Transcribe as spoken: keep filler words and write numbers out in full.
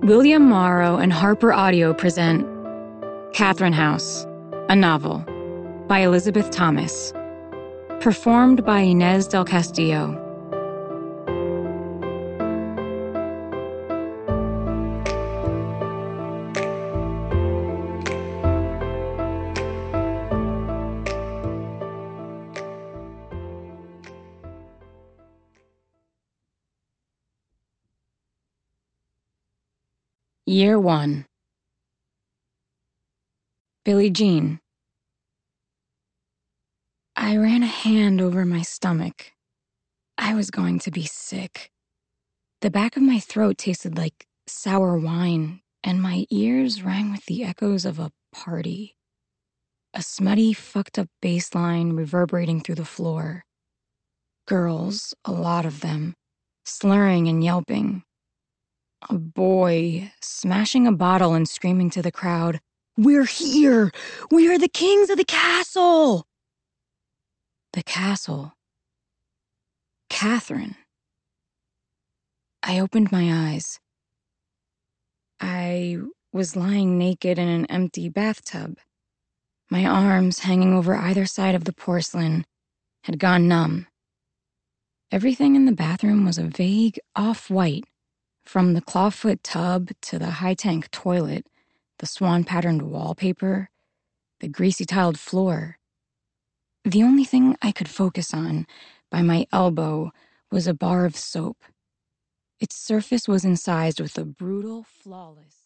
William Morrow and Harper Audio present Catherine House, a novel by Elizabeth Thomas. Performed by Inez del Castillo. Year one. Billie Jean. I ran a hand over my stomach. I was going to be sick. The back of my throat tasted like sour wine, and my ears rang with the echoes of a party. A smutty, fucked up bass line reverberating through the floor. Girls, a lot of them, slurring and yelping. A boy smashing a bottle and screaming to the crowd, "We're here! We are the kings of the castle!" The castle. Catherine. I opened my eyes. I was lying naked in an empty bathtub. My arms, hanging over either side of the porcelain, had gone numb. Everything in the bathroom was a vague off-white, from the clawfoot tub to the high-tank toilet, the swan-patterned wallpaper, the greasy-tiled floor. The only thing I could focus on, by my elbow, was a bar of soap. Its surface was incised with a brutal, flawless